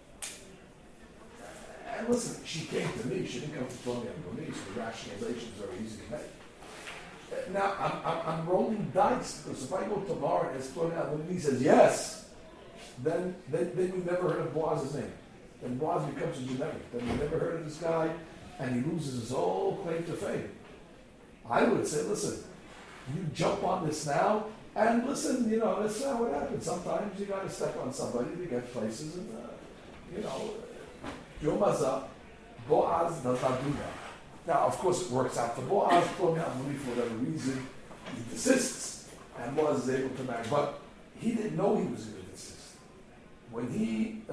And listen, she came to me. She didn't come to Ploni Almuni, so the rationalization is very easy to make. Now, I'm rolling dice, because if I go tomorrow and ask Ploni Almuni, he says yes, then we've never heard of Boaz's name. Then Boaz becomes a generic. Then we've never heard of this guy, and he loses his whole claim to fame. I would say, listen, you jump on this now, and listen, that's not what happens. Sometimes you got to step on somebody to get places, and, Yom Hazah, Boaz does not do that. Now, of course, it works out for Boaz. Ploni Almuni, for whatever reason, he desists, and Boaz is able to marry. But he didn't know he was going to desist. When he,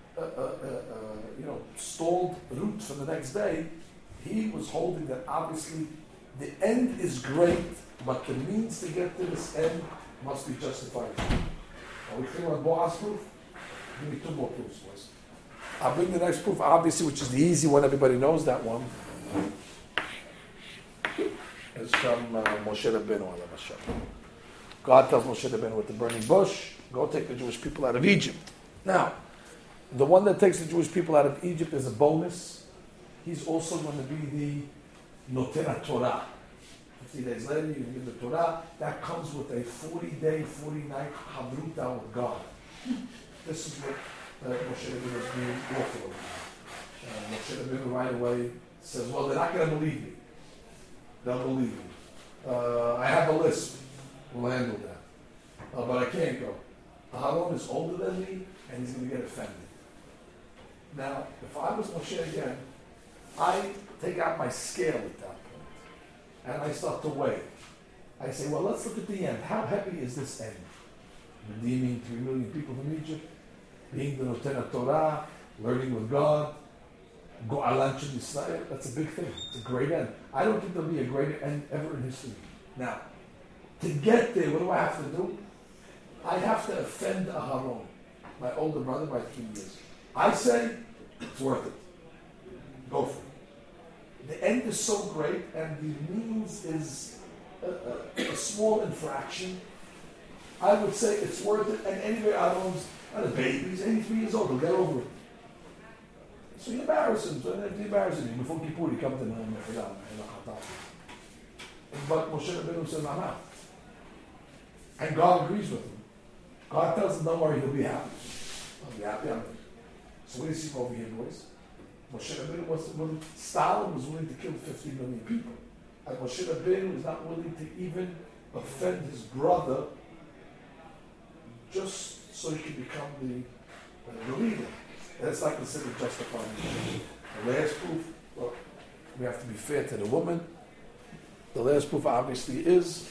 stalled Ruth for the next day, he was holding that obviously the end is great, but the means to get to this end must be justified. Are we clear on Boaz's proof? Give me 2 more proofs, boys. I'll bring the next proof, obviously, which is the easy one. Everybody knows that one. It's from Moshe Rabbeinu. God tells Moshe Rabbeinu with the burning bush, go take the Jewish people out of Egypt. Now, the one that takes the Jewish people out of Egypt is a bonus. He's also going to be the Noten Torah. 50 days later, you give the Torah. That comes with a 40-day, 40-night Havruta with God. This is what Moshe Rabbeinu is being awful of. Moshe Rabbeinu right away says, well, they're not going to believe me. They'll believe me. I have a list. We'll handle that. But I can't go. Aharon is older than me, and he's going to get offended. Now, if I was Moshe again, I take out my scale at that point, and I start to weigh. I say, well, let's look at the end. How heavy is this end? Redeeming 3 million people from Egypt, being the Noten Torah, learning with God, Go'alan Shel Yisrael, that's a big thing. It's a great end. I don't think there'll be a greater end ever in history. Now, to get there, what do I have to do? I have to offend Aharon, my older brother, by 3 years. I say, it's worth it. Go for it. The end is so great, and the means is a small infraction. I would say it's worth it, and anyway, Aharon's not a baby, he's 83 years old, he'll get over it. So you embarrass him. So if you embarrass him, before Kippur, he comes to him. But Moshe Rabbeinu says, I'm out. And God agrees with him. God tells him, don't worry, he'll be happy. I'll be happy. So what do you see over here, boys? Moshe Rabbeinu Stalin was willing to kill 50 million people. And Moshe Rabbeinu is not willing to even offend his brother just so he can become the leader. That's not considered justifying. The last proof, well, we have to be fair to the woman. The last proof obviously is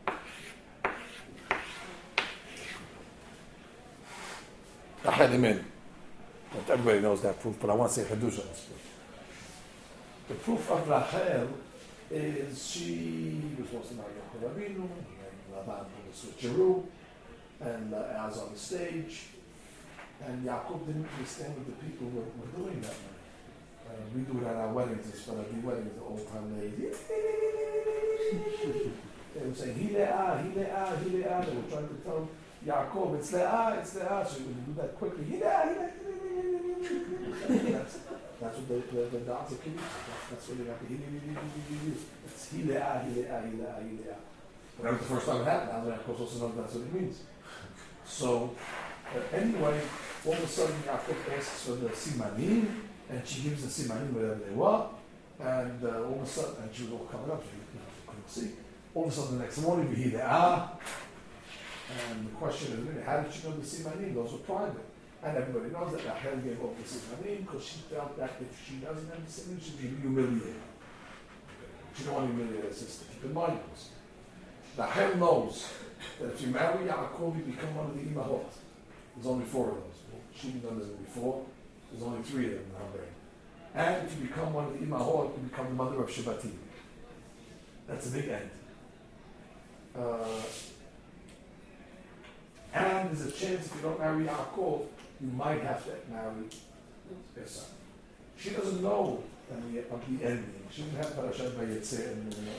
the Hanimin. Everybody knows that proof, but I want to say Hadush on this proof. The proof of Rachel is she was supposed to marry Yaakov Avinu, and Laban put a switcheroo, and I was on the stage. And Yaakov didn't understand what the people were doing that night. We do it at our weddings. It's when I do weddings, the old time ladies. They were saying, Hile'ah, Hile'ah, Hile'ah. They were trying to tell Yaakov, it's Le'ah, it's Le'ah. So when you do that quickly, Hile'ah, Hile'ah. That's what the answer can use. That's what they got the use. It's Hile'ah, Hile'ah, Hile'ah, Hile'ah. But that was the first time it happened. Now, of course, also knows that's what it means. So, anyway, all of a sudden, Yaakov asks for the simanim, and she gives the simanim whatever they want, and all of a sudden, and she was all covered up, so you couldn't see. All of a sudden, the next morning, we hear the and the question is, how did she know the simanim? Those were private. And everybody knows that Rachel gave up the simanim because she felt that if she doesn't have the simanim, she'd be humiliated. She don't want to humiliate her sister. Keep in mind this. Rachel knows that if you marry Yaakov, you become one of the imahot. There's only 4 of those. She didn't know there before. There's only 3 of them in her brain. And if you become one of the imahot, you become the mother of Shabbatim. That's a big end. And there's a chance if you don't marry Yaakov, you might have to marry Esau. She doesn't know of the ending. She didn't have Parashat Vayetze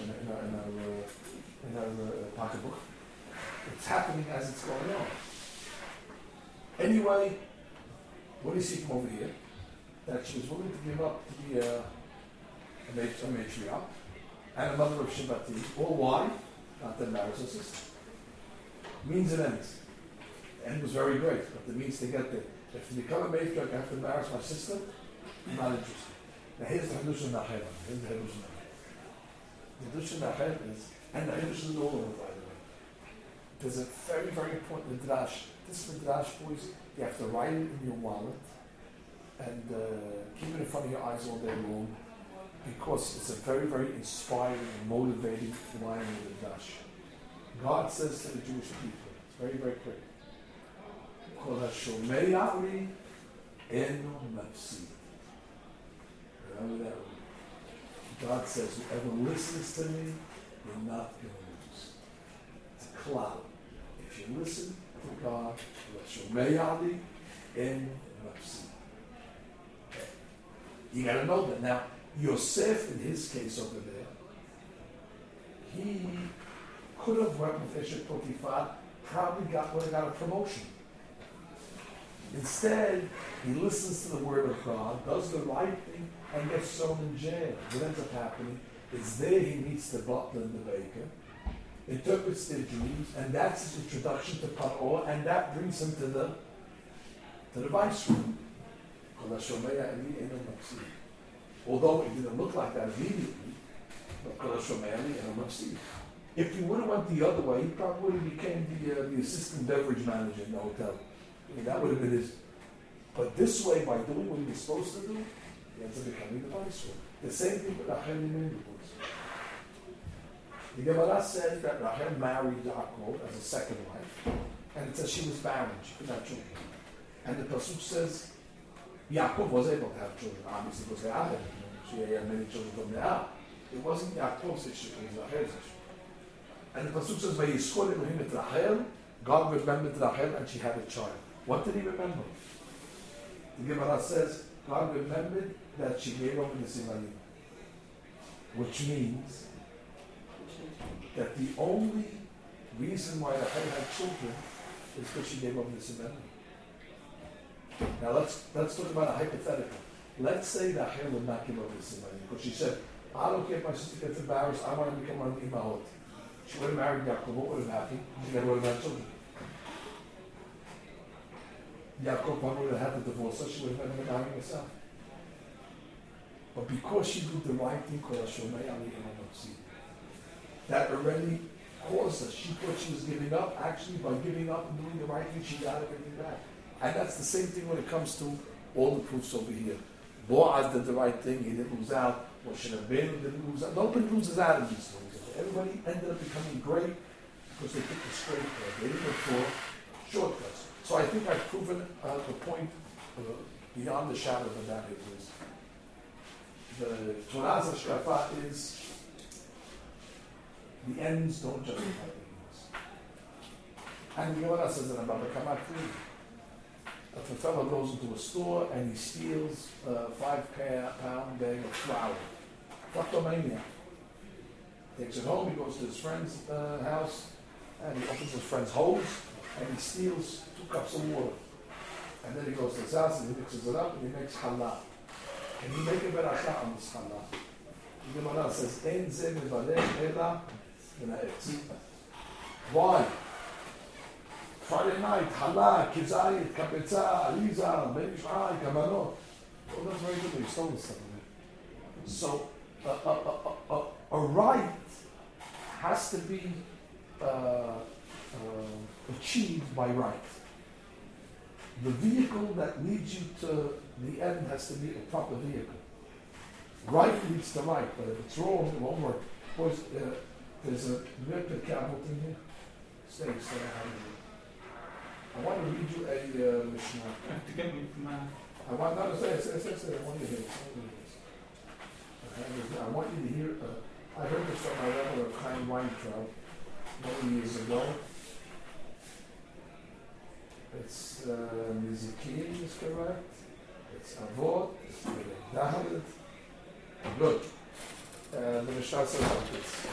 in her pocketbook. It's happening as it's going on. Anyway, what do you see from over here? That she was willing to give up to be a matriarch and a mother of Shabbatim. Or why? Not to marry her sister. Means and ends. The end was very great, but the means to get there. If you become a matriarch, I have to marry my sister. I'm not interested. Now here's the Hadush and Nachem. Here's the Hadush and Nachem. The Hadush and Nachem is, and the Hadush is all over, by the way. There's a very, very important midrash. This midrash, boys, you have to write it in your wallet and keep it in front of your eyes all day long, because it's a very, very inspiring and motivating line in the midrash. God says to the Jewish people, it's very, very quick. Kol hashomei li eno mafsid. Remember that one. God says, whoever listens to me, you're not going to lose. It's a cloud. If you listen to God, hashomei li eno mafsid. You got to know that. Now, Yosef, in his case over there, he could have went with Eshet Potiphar, probably would have got a promotion. Instead, he listens to the word of God, does the right thing, and gets thrown in jail. What ends up happening is there he meets the butler and the baker, interprets their dreams, and that's his introduction to Paro, and that brings him to the viceroy. Although it didn't look like that immediately, but if he would have went the other way, he probably would have became the assistant beverage manager in the hotel. I mean, that would have been his. But this way, by doing what he was supposed to do, he ends up becoming the viceroy. The same thing with Rachel and the Gemara says that Rachel married Yaakov as a second wife, and it says she was barren, she couldn't have children. And the Pasuk says Yaakov was able to have children, obviously, because Leah had. She had many children from Leah. It wasn't Yaakov's issue, it was Rachel's issue. And the Pasuk says, "Vayiskor Elohim et Rachel." God remembered Rachel, and she had a child. What did he remember? The Gemara says God remembered that she gave over the simanim, which means that the only reason why Rachel had children is because she gave over the simanim. Now let's talk about a hypothetical. Let's say that Rachel would not give over the simanim because she said, "I don't care if my sister gets embarrassed. I want to become one of the imahot." She would have married Yaakov. What would have happened? She never would have had children. Yaakov probably would have had to divorce her. She would have never married herself. But because she did the right thing, that already caused her. She thought she was giving up. Actually, by giving up and doing the right thing, she got everything back. And that's the same thing when it comes to all the proofs over here. Boaz did the right thing. He didn't lose out. Moshe Rabbeinu didn't lose out. Nobody loses out in these things. Everybody ended up becoming great because they took the straight road. They didn't look for shortcuts. So I think I've proven the point beyond the shadow of a doubt. The Torah's hashkafa is the ends don't justify the means. And the Gemara says in Baba Kama if a fellow goes into a store and he steals a 5-pound bag of flour, kleptomania. Takes it home, he goes to his friend's house, and he opens his friend's hose, and he steals 2 cups of water. And then he goes to his house, and he mixes it up, and he makes halal. Can he make a beracha on this halal? The Gemara says, "Ein ze mevarech ela v'na'etz." Why? Friday night, halal, kizayit, kapetza, aliza, ben ish'ai, kamanot. Oh, that's very good. He stole this stuff. So, a right has to be achieved by right. The vehicle that leads you to the end has to be a proper vehicle. Right leads to right, but if it's wrong, it won't work. Boys, there's a Mirka cabinet in here. Stay. I want to read you a Mishnah. I have to get me from I want not to say. I want you to hear. I want you to hear. I heard this from my Rebbe Chaim Weintraub many years ago. It's Nizikim is correct. It's Avot. It's Dahalit. Good. The Mishnah says like this.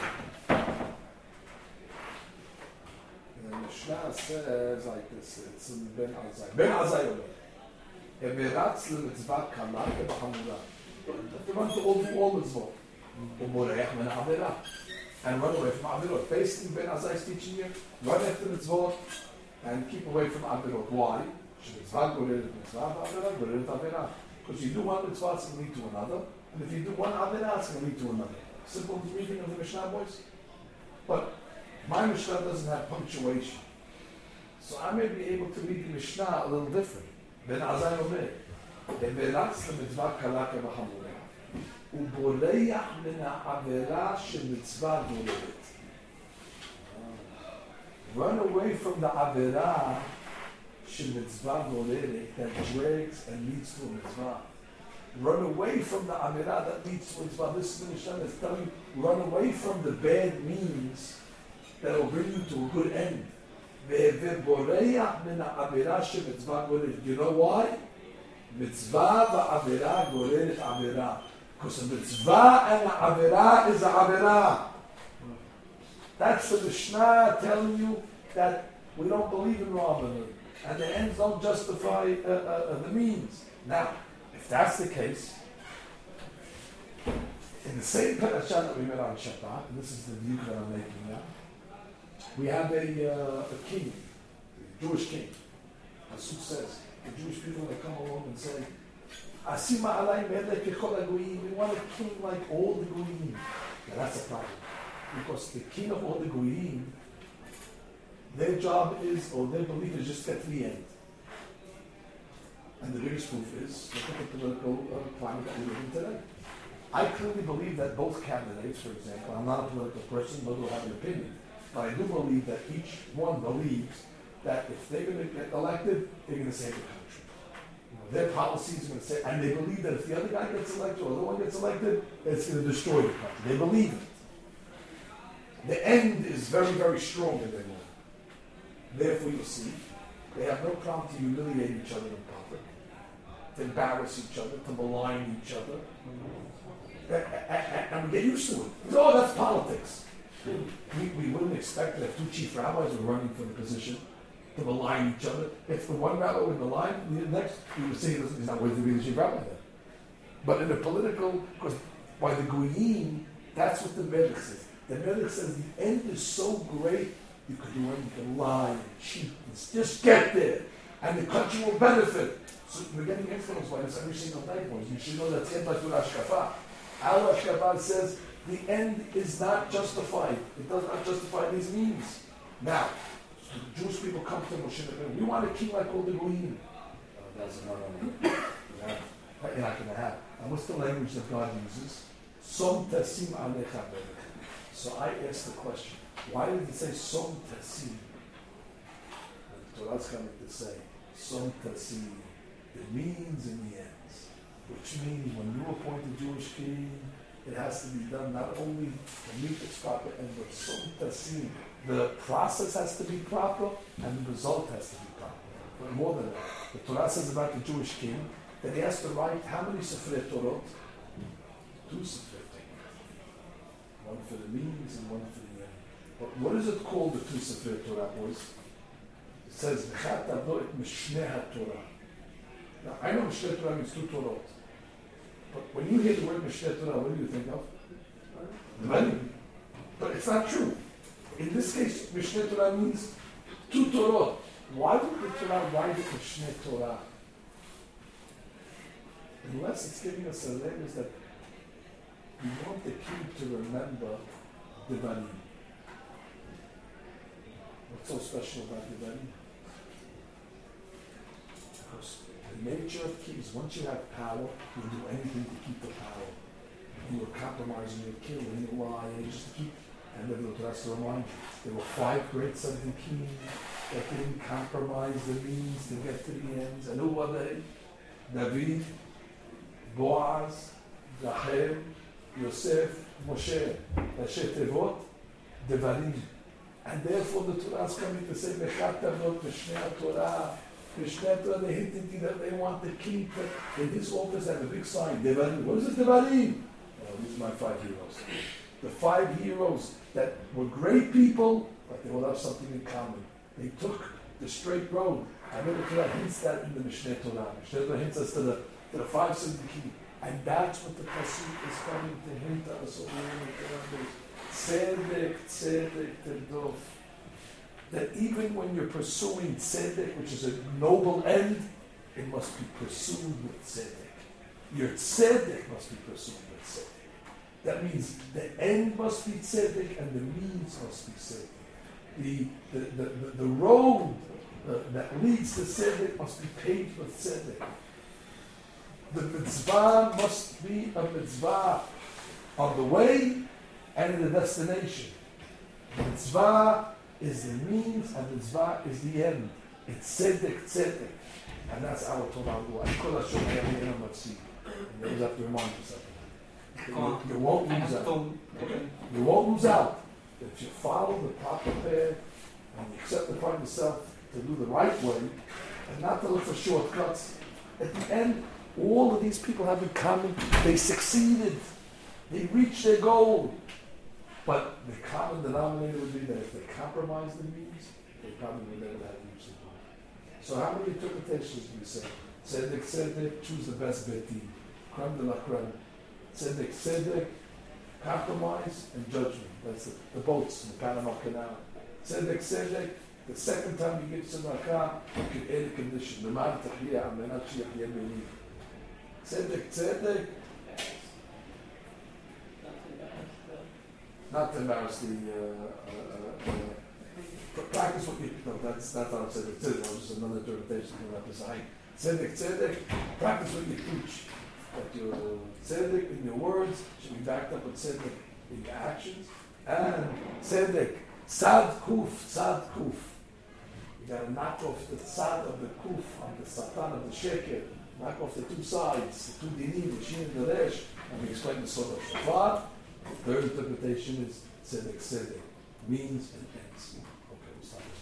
The Mishnah says like this. It's in Ben Azai. Ben Azai Omer. Eberatz l'mitzvah kamal keb'hamura. They want to all do all mitzvot. Umorech min ha'avera. And run away from avirot. Basically, Ben Azai is teaching you, run after mitzvot and keep away from avirot. Why? Mitzvah goreret mitzvah, avera goreret avera. Because you do one mitzvah, it's going to lead to another. And if you do one avera, it's going to lead to another. Simple reading of the Mishnah, boys. But my Mishnah doesn't have punctuation. So I may be able to read the Mishnah a little different. Ben Azai Omer, Eberatz l'mitzvah kala keb'hamura, uboleach min ha'avera shemitzvah goreret. Run away from the avera shemitzvah goreret that drags and leads to a mitzvah. Run away from the avera that leads to a mitzvah. This Mishnah is telling you, run away from the bad means that will bring you to a good end. You know why? Mitzvah va'avera goreret avera. Because a mitzvah and a avera is a avera. That's the Mishnah telling you that we don't believe in Rabbanon. And the ends don't justify the means. Now, if that's the case, in the same parasha that we read on Shabbat, and this is the view that I'm making now, we have a king, a Jewish king. Pasuk says, the Jewish people that come along and say, Asima alay melech kechol hagoyim. We want a king like all the goyim. Now that's a problem, because the king of all the goyim, their job is, or their belief is, just get to the end. And the biggest proof is, look at the political climate that we live in today. I clearly believe that both candidates, for example, I'm not a political person, nor do I have an opinion, but I do believe that each one believes that if they're going to get elected, they're going to save the country. Their policies are going to say, and they believe that if the other guy gets elected or the other one gets elected, it's going to destroy the country. They believe it. The end is very, very strong in their mind. Therefore, you see, they have no problem to humiliate each other in public, to embarrass each other, to malign each other. And we get used to it. Oh, that's politics. We wouldn't expect that if 2 chief rabbis were running for the position to malign each other. If the one rabbi would malign, the next, we would say he's not worthy to be the chief rabbi then. But in the political, because by the goyim, that's what the Melech says. The Melech says the end is so great, you can do anything, you can lie and cheat. Just get there, and the country will benefit. So we're getting influenced by this every single day, boys. You should know that's anti-Torah Ashkafa. Our Ashkafa says the end is not justified. It does not justify these means. Now, the Jewish people come to Moshe and we want a king like all the goyim. That's another one. You're not going to have. And what's the language that God uses? Som tasim alecha berech. So I asked the question, why did it say som tasim? The Torah's coming to say som tasim. The means and the ends. Which means when you appoint a Jewish king, it has to be done not only to meet its proper end, but som tasim. The process has to be proper, and the result has to be proper. But more than that, the Torah says about the Jewish king that he has to write how many Sefrei Torot? 2 Sefrei Torot. 1 for the means and one for the end. But what is it called, the two Sefer Torah, boys? It says, V'chatavo et Mishneh HaTorah. Now, I know Mishneh Torah means two Torot. But when you hear the word Mishneh Torah, what do you think of? Devarim. But it's not true. In this case, Mishneh Torah means two Torot. Why would the Torah write it Mishneh Torah? Unless it's giving us a is that we want the kid to remember Devarim. What's so special about Devarim? Because the nature of keys, once you have power, you'll do anything to keep the power. You will compromise and you'll kill and you'll lie and just to keep. And then the rest of the remind you, there were 5 great Tzaddikim that didn't compromise the means to get to the ends. And who were they? David, Boaz, Rachel, Yosef, Moshe, Rashi Tevot, Devarim. And therefore the Torah is coming to say, V'chatavot Mishneh Torah. Mishneh Torah, they hinted that they want to keep it. In his office have a big sign, Devarim. What is it, Devarim? These are my 5 heroes. The 5 heroes that were great people, but they all have something in common. They took the straight road. I know the Torah hints that in the Mishneh Torah. Mishneh Torah hints us to the 5 Tzaddikim. And that's what the Pasuk is coming to hint us over. Tzedek, tzedek, terdov. That even when you're pursuing tzedek, which is a noble end, it must be pursued with tzedek. Your tzedek must be pursued with tzedek. That means the end must be tzedek and the means must be tzedek. The road that leads to tzedek must be paved with tzedek. The mitzvah must be a mitzvah on the way and in the destination. The mitzvah is the means and the mitzvah is the end. It's tzedek, tzedek. And that's our Torah. And you have to remind yourself. You won't lose out. You won't lose out. If you follow the proper path and you accept upon yourself to do the right way and not to look for shortcuts, at the end, all of these people have in common, they succeeded. They reached their goal. But the common denominator would be that if they compromise the means, they probably would never have reached the goal. So how many interpretations do we say? Tzedek, choose the best beti. Creme de la creme. Tzedek, compromise and judgment. That's the boats in the Panama Canal. Tzedek, the second time you give tzedakah, you can add a condition. Tzedek, not to embarrass the practice what you no, that's not how tzedek. That was just another interpretation of the sign. Tzedek, practice what you preach. That your tzedek in your words should be backed up with tzedek in your actions. And tzedek, sad kuf. You got to knock off the tzad of the kuf on the satan of the sheker. Knock off the 2 sides, the 2 dinim, the shin and the resh. And we explain the sort of shofar. The third interpretation is tzedek, means and ends. Okay, we'll stop.